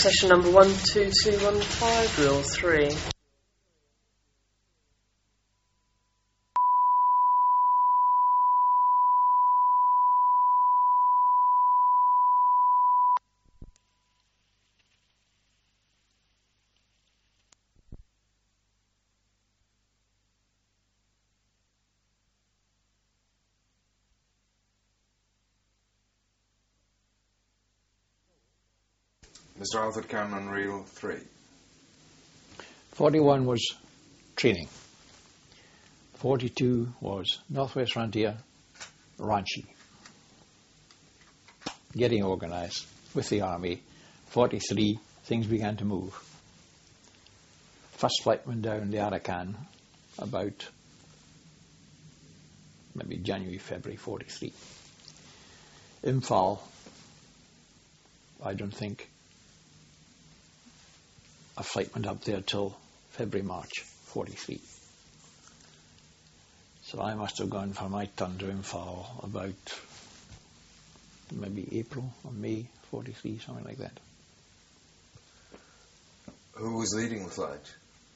Session number 12215, rule 3. Mr. Alfred Cameron, reel 3. 41 was training. 42 was Northwest Frontier, Ranchi. Getting organised with the army. 43, things began to move. First flight went down the Arakan about maybe January, February 43. Imphal, I don't think a flight went up there till February, March 43. So I must have gone for my turn to Imphal about maybe April or May 43, something like that. Who was leading the flight?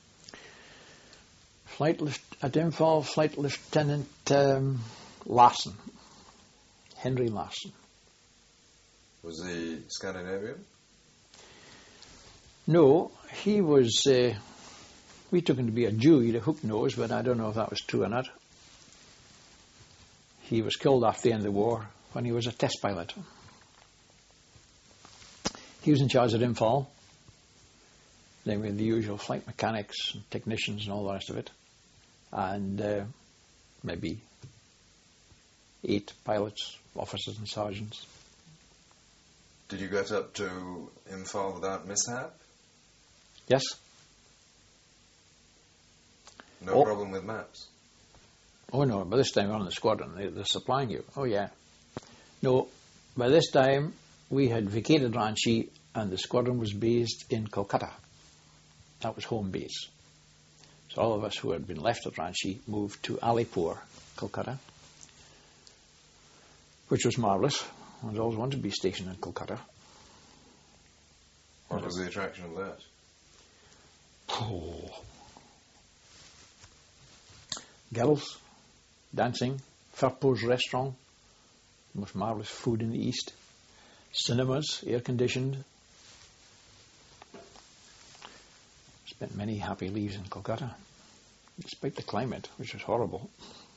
At Imphal, Flight Lieutenant Larson, Henry Larson. Was he Scandinavian? No, he was, we took him to be a Jew, he had a hook nose, but I don't know if that was true or not. He was killed after the end of the war when he was a test pilot. He was in charge at Imphal. Then we had the usual flight mechanics and technicians and all the rest of it. And maybe 8 pilots, officers and sergeants. Did you get up to Imphal without mishap? Yes. No problem with maps? Oh no, by this time we're on the squadron, they're supplying you. Oh yeah. No, by this time we had vacated Ranchi and the squadron was based in Kolkata. That was home base. So all of us who had been left at Ranchi moved to Alipur, Kolkata, which was marvellous. I was always wanted to be stationed in Kolkata. What was the attraction of that? Oh. Girls, dancing, Firpo's restaurant, the most marvellous food in the East, cinemas, air-conditioned. Spent many happy leaves in Kolkata, despite the climate, which was horrible.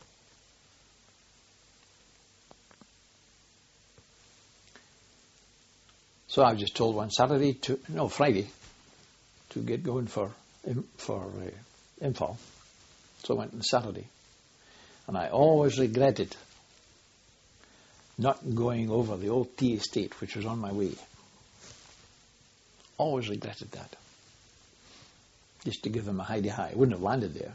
So I was just told one Friday, to get going for Imphal. So I went on Saturday. And I always regretted not going over the old tea estate, which was on my way. Always regretted that. Just to give them a hidey-high. I wouldn't have landed there.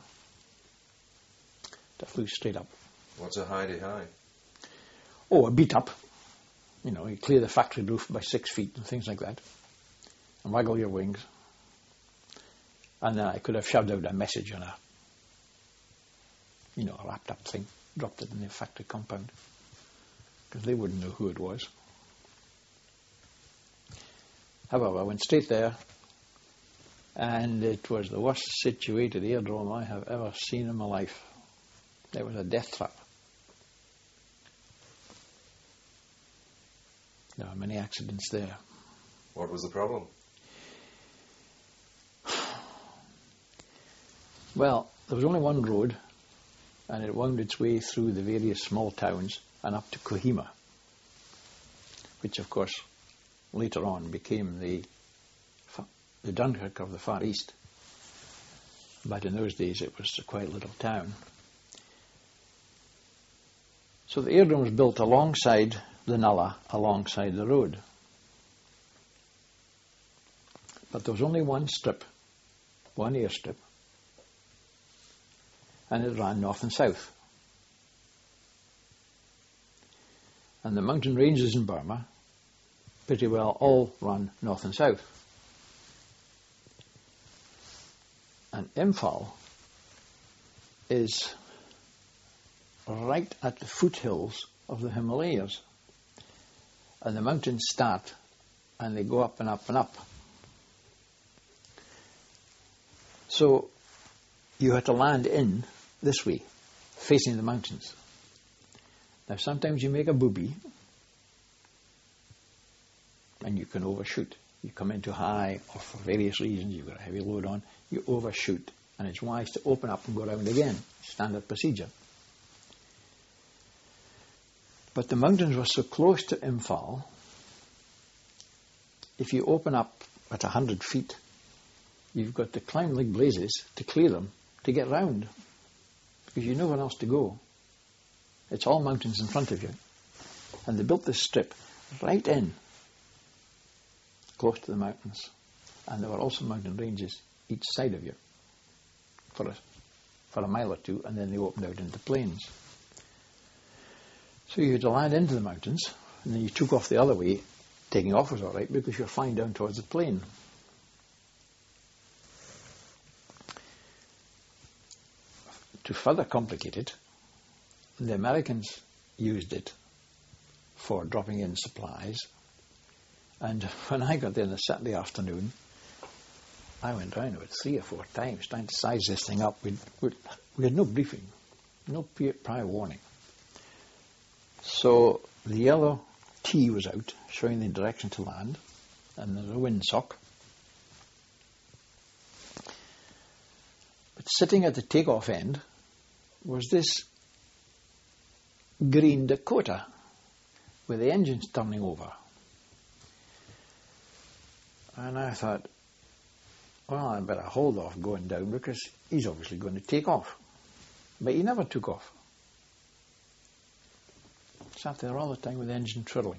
I flew straight up. What's a hidey-high? Oh, a beat up. You know, you clear the factory roof by 6 feet and things like that. And waggle your wings. And then I could have shoved out a message on a wrapped up thing, dropped it in the factory compound. Because they wouldn't know who it was. However, I went straight there. And it was the worst situated aerodrome I have ever seen in my life. It was a death trap. There were many accidents there. What was the problem? Well, there was only one road, and it wound its way through the various small towns and up to Kohima, which, of course, later on became the Dunkirk of the Far East. But in those days, it was a quiet little town. So the aerodrome was built alongside the Nala, alongside the road. But there was only one strip, one airstrip, and it ran north and south. And the mountain ranges in Burma pretty well all run north and south. And Imphal is right at the foothills of the Himalayas. And the mountains start and they go up and up and up. So you had to land in this way, facing the mountains. Now sometimes you make a booby and you can overshoot. You come in too high, or for various reasons, you've got a heavy load on, you overshoot, and it's wise to open up and go around again. Standard procedure. But the mountains were so close to Imphal, if you open up at 100 feet, you've got to climb like blazes to clear them, to get round, because you've nowhere else to go. It's all mountains in front of you. And they built this strip right in, close to the mountains. And there were also mountain ranges each side of you for a mile or two, and then they opened out into plains. So you had to land into the mountains, and then you took off the other way. Taking off was all right because you're flying down towards the plain. To further complicate it, the Americans used it for dropping in supplies. And when I got there on a Saturday afternoon, I went round about 3 or 4 times trying to size this thing up. We had no briefing, no prior warning. So the yellow T was out, showing the direction to land, and there's a windsock. But sitting at the takeoff end was this green Dakota with the engines turning over. And I thought, well, I better hold off going down because he's obviously going to take off. But he never took off. Sat there all the time with the engine twiddling.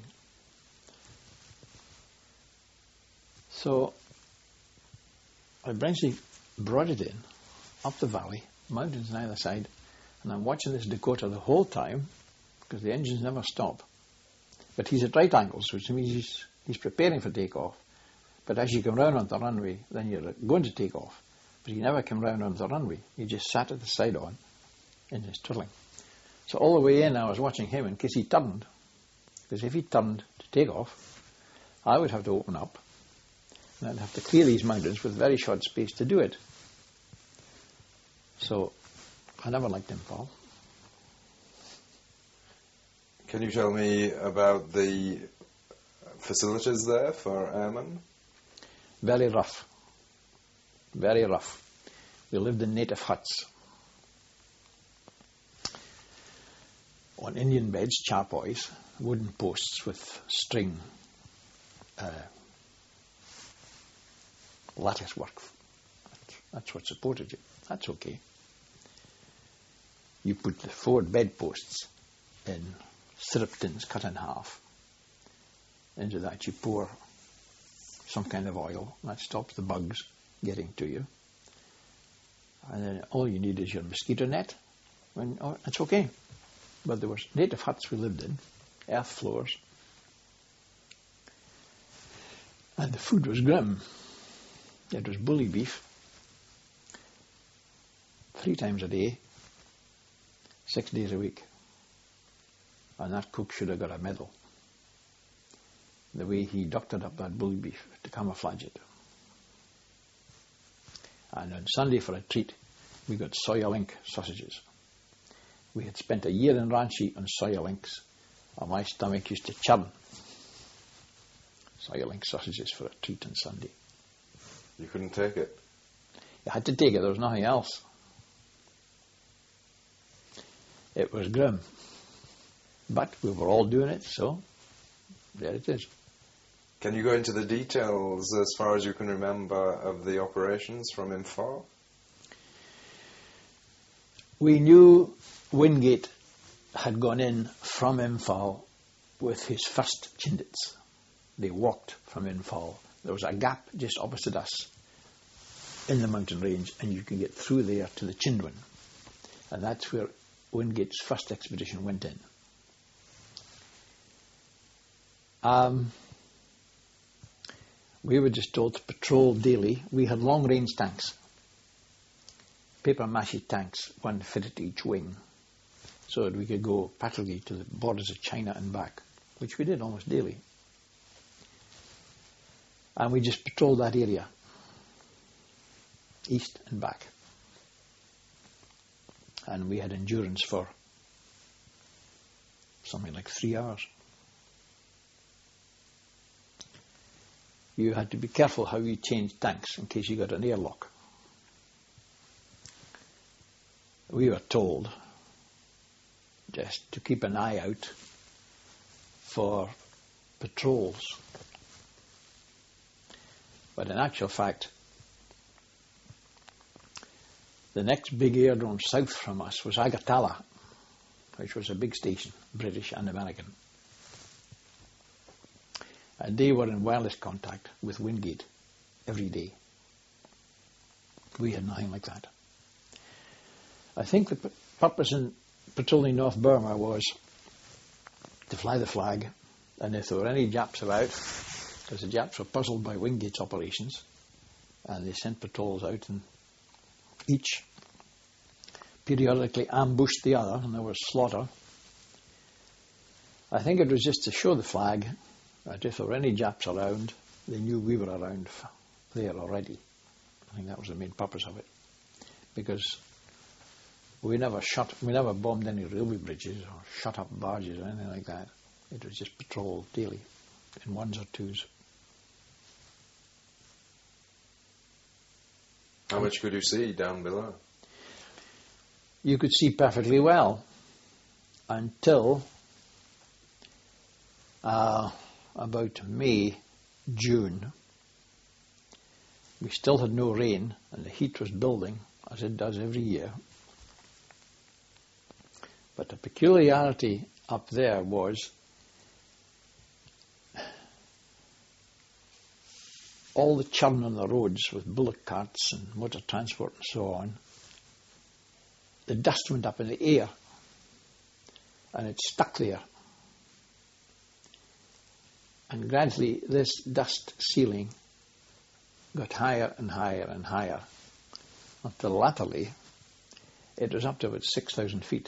So I eventually brought it in, up the valley, mountains on either side, and I'm watching this Dakota the whole time because the engines never stop. But he's at right angles, which means he's preparing for takeoff. But as you come round on the runway, then you're going to take off. But he never came round on the runway. He just sat at the side on in his twiddling. So all the way in, I was watching him in case he turned. Because if he turned to take off, I would have to open up. And I'd have to clear these mountains with very short space to do it. So I never liked Imphal. Can you tell me about the facilities there for airmen? Very rough. Very rough. We lived in native huts. On Indian beds, charpoys, wooden posts with string lattice work. That's what supported you. That's okay. You put the 4 bedposts in syrup tins cut in half. Into that you pour some kind of oil. That stops the bugs getting to you. And then all you need is your mosquito net. It's okay. But there were native huts we lived in, earth floors. And the food was grim. It was bully beef, 3 times a day, 6 days a week. And that cook should have got a medal. The way he doctored up that bully beef to camouflage it. And on Sunday for a treat, we got soya link sausages. We had spent a year in Ranchi on soya links, and my stomach used to churn. Soya link sausages for a treat on Sunday. You couldn't take it? You had to take it, there was nothing else. It was grim. But we were all doing it, so there it is. Can you go into the details, as far as you can remember, of the operations from Imphal? We knew Wingate had gone in from Imphal with his first Chindits. They walked from Imphal. There was a gap just opposite us in the mountain range, and you can get through there to the Chindwan. And that's where Wingate's first expedition went in. We were just told to patrol daily. We had long-range tanks, paper mache tanks, 1 fitted to each wing, so that we could go patrouille to the borders of China and back, which we did almost daily. And we just patrolled that area. east and back. And we had endurance for something like 3 hours. You had to be careful how you changed tanks in case you got an airlock. We were told just to keep an eye out for patrols. But in actual fact, the next big aerodrome south from us was Agatala, which was a big station, British and American. And they were in wireless contact with Wingate every day. We had nothing like that. I think the purpose in patrolling North Burma was to fly the flag, and if there were any Japs about, because the Japs were puzzled by Wingate's operations, and they sent patrols out, and each periodically ambushed the other, and there was slaughter. I think it was just to show the flag that if there were any Japs around, they knew we were around there already. I think that was the main purpose of it, because we never bombed any railway bridges or shut up barges or anything like that. It was just patrol daily in ones or twos. How much could you see down below? You could see perfectly well until about May, June. We still had no rain, and the heat was building, as it does every year. But the peculiarity up there was all the churn on the roads with bullock carts and motor transport and so on. The dust went up in the air, and it stuck there. And gradually this dust ceiling got higher and higher and higher, until latterly it was up to about 6,000 feet.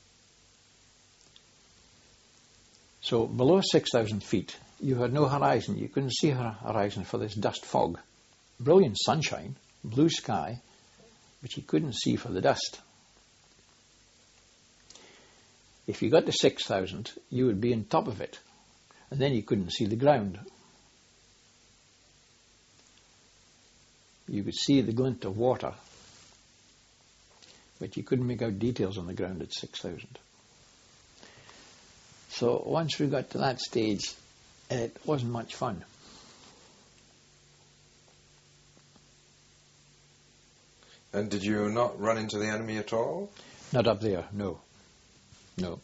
So below 6,000 feet, you had no horizon. You couldn't see a horizon for this dust fog. Brilliant sunshine, blue sky, but you couldn't see for the dust. If you got to 6,000, you would be on top of it, and then you couldn't see the ground. You could see the glint of water, but you couldn't make out details on the ground at 6,000. So once we got to that stage, it wasn't much fun. And did you not run into the enemy at all? Not up there, no. No.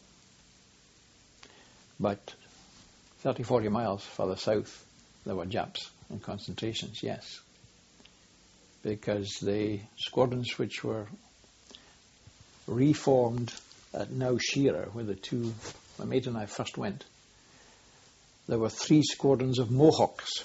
But 30, 40 miles further south, there were Japs in concentrations, yes. Because the squadrons which were reformed at Now Shearer, where my mate and I first went, there were 3 squadrons of Mohawks.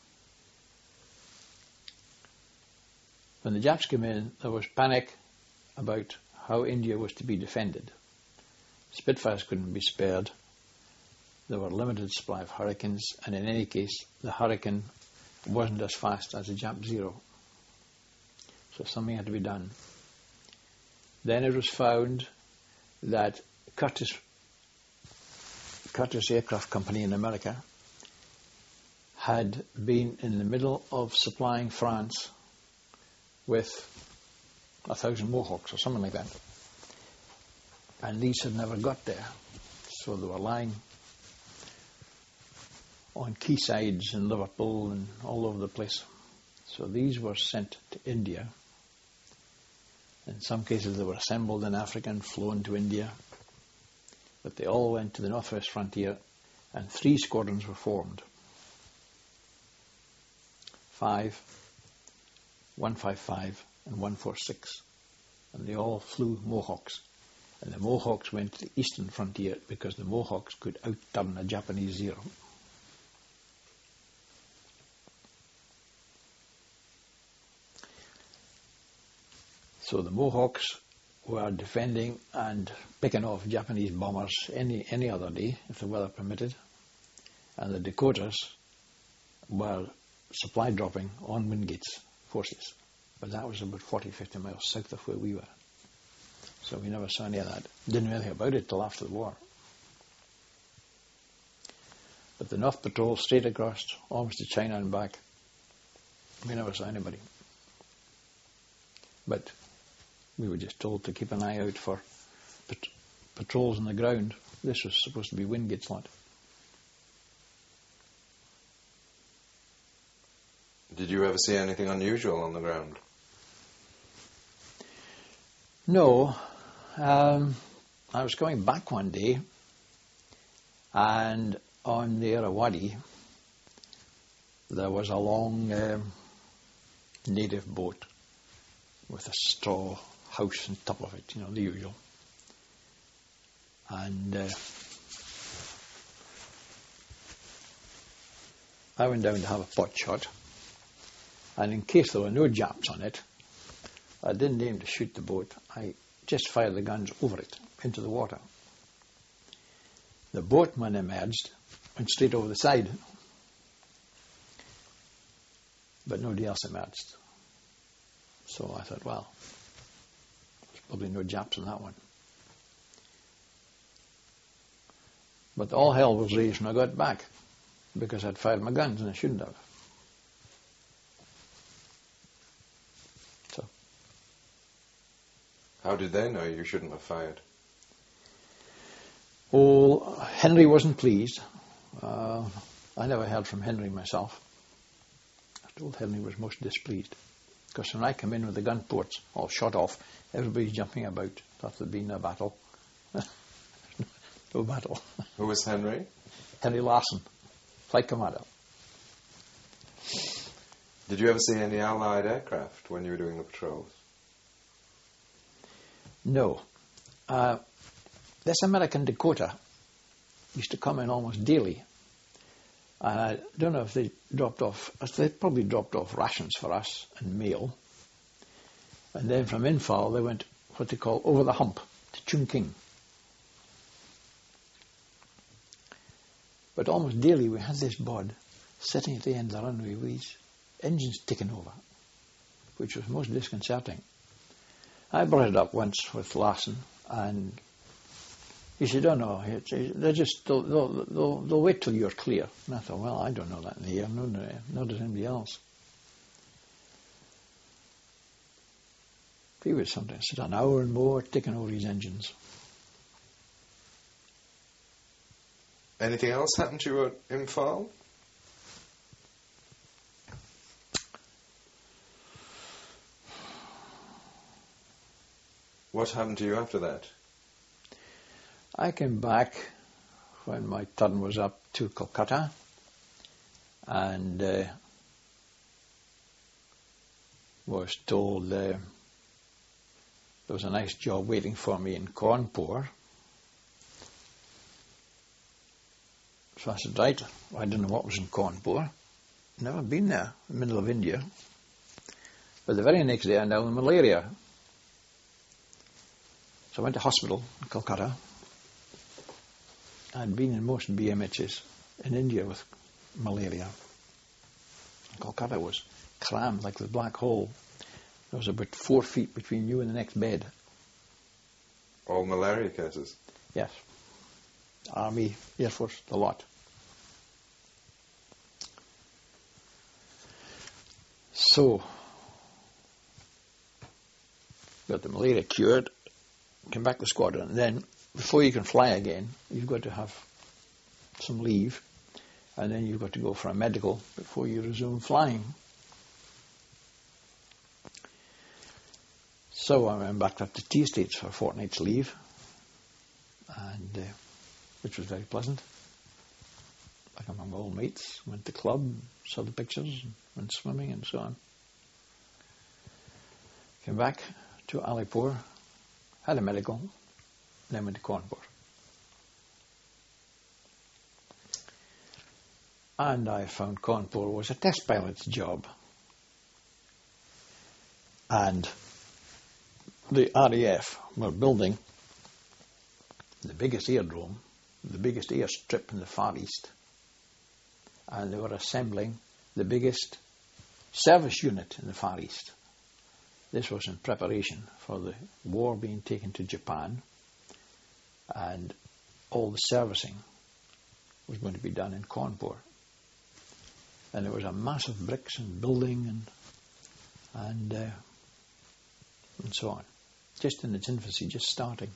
When the Japs came in, there was panic about how India was to be defended. Spitfires couldn't be spared. There were limited supply of Hurricanes, and in any case, the Hurricane wasn't as fast as the Jap Zero. So something had to be done. Then it was found that Curtiss Aircraft Company in America had been in the middle of supplying France with 1,000 Mohawks or something like that. And these had never got there. So they were lying on quaysides in Liverpool and all over the place. So these were sent to India. In some cases they were assembled in Africa and flown to India. But they all went to the northwest frontier, and 3 squadrons were formed. 155 and 146. And they all flew Mohawks. And the Mohawks went to the eastern frontier because the Mohawks could outturn a Japanese Zero. So the Mohawks were defending and picking off Japanese bombers any other day, if the weather permitted. And the Dakotas were supply dropping on Wingate's forces. But that was about 40, 50 miles south of where we were. So we never saw any of that. Didn't know anything about it till after the war. But the North Patrol straight across, almost to China and back, we never saw anybody. But we were just told to keep an eye out for patrols on the ground. This was supposed to be Wingate's lot. Did you ever see anything unusual on the ground? No. I was going back one day, and on the Irrawaddy there was a long native boat with a straw house on top of it, the usual. And I went down to have a pot shot, and in case there were no Japs on it, I didn't aim to shoot the boat. I just fired the guns over it, into the water. The boatman emerged, went straight over the side, but nobody else emerged. So I thought, well, there's probably no Japs on that one. But all hell was raised when I got back, because I'd fired my guns and I shouldn't have. So. How did they know you shouldn't have fired? Oh, Henry wasn't pleased. I never heard from Henry myself. I told Henry was most displeased. Because when I come in with the gun ports all shot off, everybody's jumping about. Thought there'd been a battle. No battle. Who was Henry? Henry Larson, flight commander. Did you ever see any Allied aircraft when you were doing the patrols? No. This American Dakota used to come in almost daily. And I don't know if they probably dropped off rations for us and mail. And then from Infal they went what they call over the hump to Chungking. But almost daily we had this bod sitting at the end of the runway with his engines ticking over, which was most disconcerting. I brought it up once with Larson, and he said, "Oh no, they'll wait till you're clear." And I thought, well, I don't know that in the air, nor does anybody else. He would sometimes sit an hour and more ticking over his engines. Anything else happened to you at Imphal? What happened to you after that? I came back when my turn was up to Calcutta, and was told there was a nice job waiting for me in Cawnpore. So I said, right, I didn't know what was in Cawnpore. Never been there, in the middle of India. But the very next day I had malaria. So I went to hospital in Calcutta. I'd been in most BMHs in India with malaria. Calcutta was crammed like the black hole. There was about 4 feet between you and the next bed. All malaria cases? Yes. Army, Air Force, the lot. So, got the malaria cured, came back to the squadron, and then before you can fly again, you've got to have some leave, and then you've got to go for a medical before you resume flying. So I went back up to Tea Estates for a fortnight's leave, and which was very pleasant. Back among old mates, went to the club, saw the pictures, went swimming and so on. Came back to Alipur, had a medical, then went to Cawnpore. And I found Cawnpore was a test pilot's job. And the RAF were building the biggest aerodrome, the biggest airstrip in the Far East. And they were assembling the biggest service unit in the Far East. this was in preparation for the war being taken to Japan, and all the servicing was going to be done in Cawnpore. And it was a massive bricks and building and so on, just in its infancy, just starting.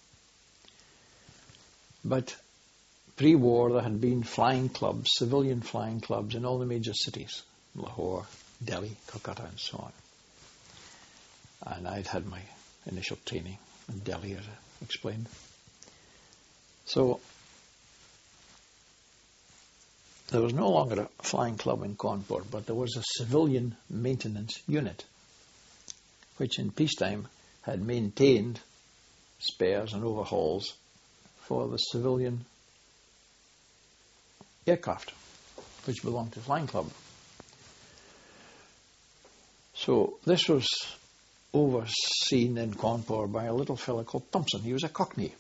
But pre-war there had been flying clubs, civilian flying clubs in all the major cities, Lahore, Delhi, Calcutta and so on. And I'd had my initial training in Delhi, as I explained. So there was no longer a flying club in Cawnpore, but there was a civilian maintenance unit, which in peacetime had maintained spares and overhauls for the civilian aircraft, which belonged to the flying club. So this was overseen in Cawnpore by a little fellow called Thompson. He was a Cockney.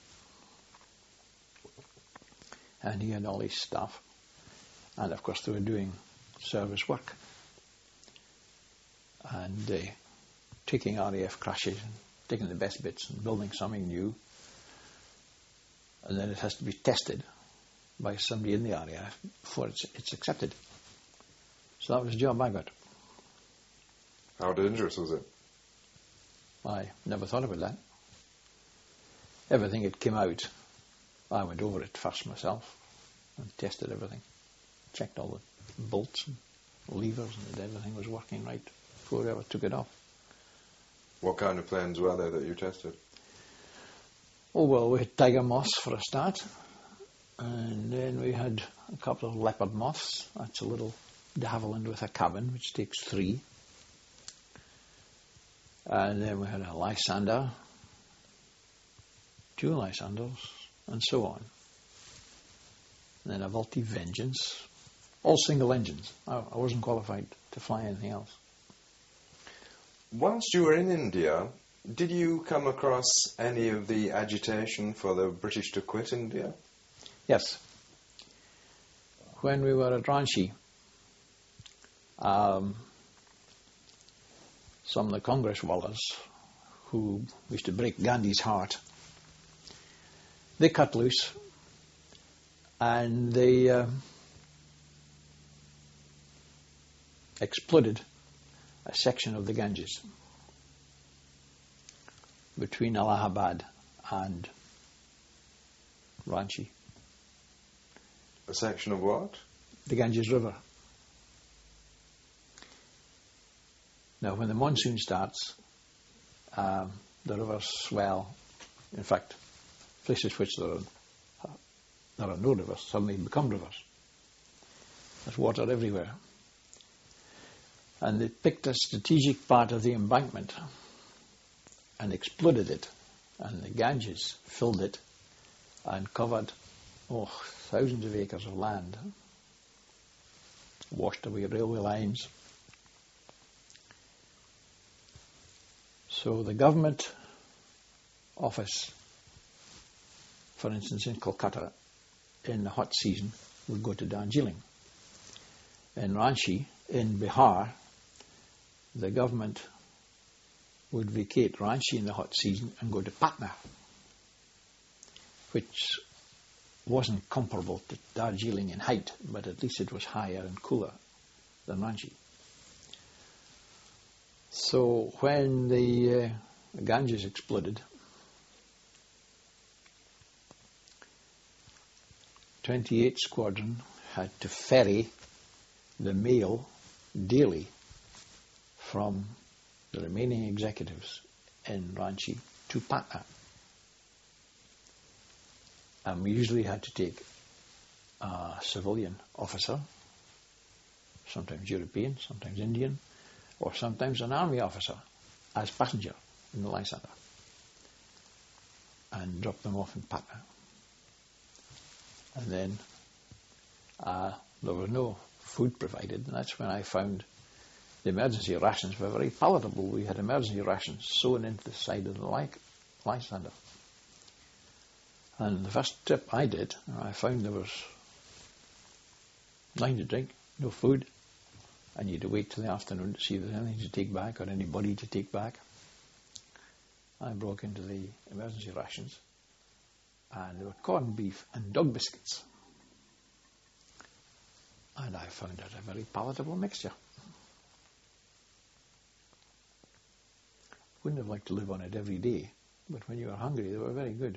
And he had all his staff. And of course they were doing service work. And taking RAF crashes and taking the best bits and building something new. And then it has to be tested by somebody in the RAF before it's accepted. So that was the job I got. How dangerous was it? I never thought about that. Everything that came out, I went over it first myself and tested everything. Checked all the bolts and levers and that everything was working right before we ever took it off. What kind of planes were there that you tested? Oh, well, we had Tiger Moths for a start. And then we had a couple of Leopard Moths. That's a little de Havilland with a cabin, which takes 3. And then we had a Lysander, 2 Lysanders, and so on. And then a Vultee Vengeance, all single engines. I wasn't qualified to fly anything else. Whilst you were in India, did you come across any of the agitation for the British to quit India? Yes. When we were at Ranchi, some of the Congresswallas who used to break Gandhi's heart, they cut loose and they exploded a section of the Ganges between Allahabad and Ranchi. A section of what? The Ganges River. Now, when the monsoon starts, the rivers swell. In fact, places which there are no rivers suddenly become rivers. There's water everywhere. And they picked a strategic part of the embankment and exploded it. And the Ganges filled it and covered thousands of acres of land, washed away railway lines. So the government office, for instance in Calcutta, in the hot season would go to Darjeeling. In Ranchi, in Bihar, the government would vacate Ranchi in the hot season and go to Patna, which wasn't comparable to Darjeeling in height, but at least it was higher and cooler than Ranchi. So when the Ganges exploded, 28 Squadron had to ferry the mail daily from the remaining executives in Ranchi to Patna. And we usually had to take a civilian officer, sometimes European, sometimes Indian, or sometimes an army officer as passenger in the Lysander and drop them off in Patna. And then there was no food provided, and that's when I found the emergency rations were very palatable. We had emergency rations sewn into the side of the Lysander. And the first trip I did, I found there was nothing to drink, no food, and you had to wait till the afternoon to see if there was anything to take back or anybody to take back. I broke into the emergency rations, and there were corned beef and dog biscuits. And I found it a very palatable mixture. Wouldn't have liked to live on it every day, but when you were hungry, they were very good.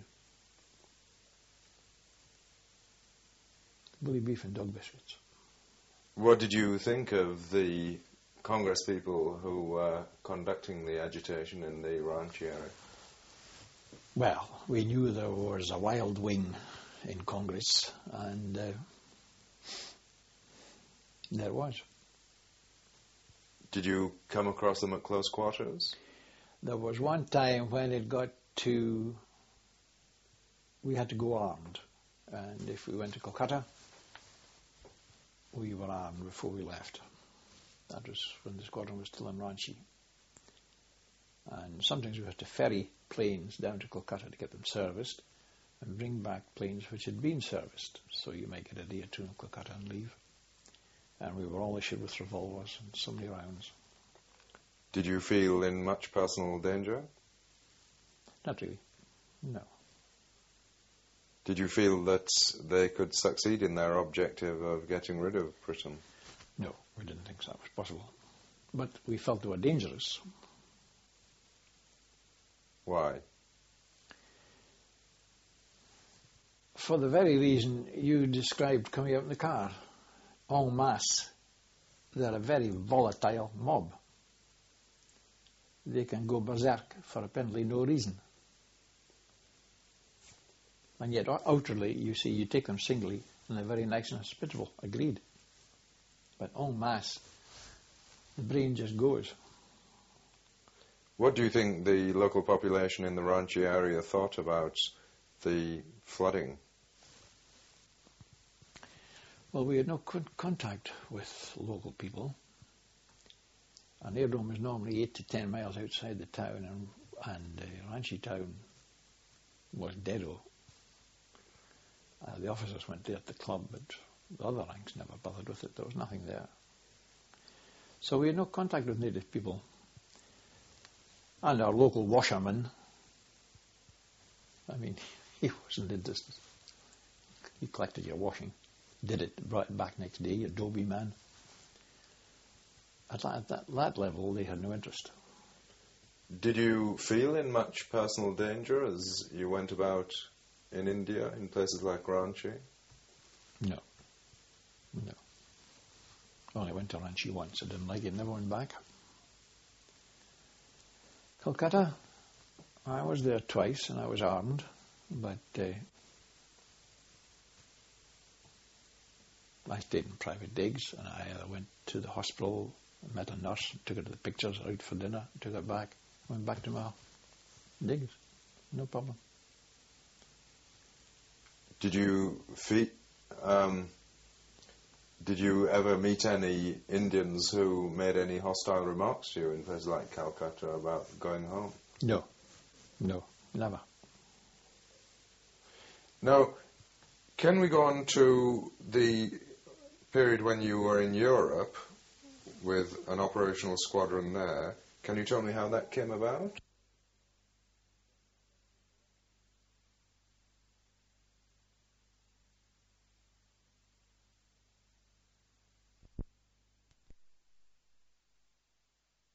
Bully beef and dog biscuits. What did you think of the Congress people who were conducting the agitation in the Ranchi area? Well, we knew there was a wild wing in Congress, and there was. Did you come across them at close quarters? There was one time when it got to, we had to go armed, and if we went to Kolkata, we were armed before we left. That was when the squadron was still in Ranchi. And sometimes we had to ferry planes down to Kolkata to get them serviced and bring back planes which had been serviced. So you might get a day or two in Kolkata and leave. And we were all issued with revolvers and so many rounds. Did you feel in much personal danger? Not really, no. Did you feel that they could succeed in their objective of getting rid of Britain? No, we didn't think that was possible. But we felt they were dangerous. Why? For the very reason you described coming out in the car. En masse. They're a very volatile mob. They can go berserk for apparently no reason. And yet outwardly, you see, you take them singly and they're very nice and hospitable, agreed. But en masse, the brain just goes. What do you think the local population in the Ranchi area thought about the flooding? Well, we had no contact with local people. An aerodrome is normally 8 to 10 miles outside the town, and Ranchi town was deado. The officers went there at the club, but the other ranks never bothered with it. There was nothing there. So we had no contact with native people. And our local washerman, I mean, he wasn't interested. He collected your washing, did it, brought it back next day, a Dobie man. At that level, they had no interest. Did you feel in much personal danger as you went about in India, in places like Ranchi? No. No. Only went to Ranchi once. I didn't like it, never went back. Kolkata, I was there twice and I was armed, but I stayed in private digs, and I went to the hospital, met a nurse, took her to the pictures, out for dinner, took her back, went back to my digs. No problem. Did you ever meet any Indians who made any hostile remarks to you in places like Calcutta about going home? No, never. Now, can we go on to the period when you were in Europe with an operational squadron there? Can you tell me how that came about?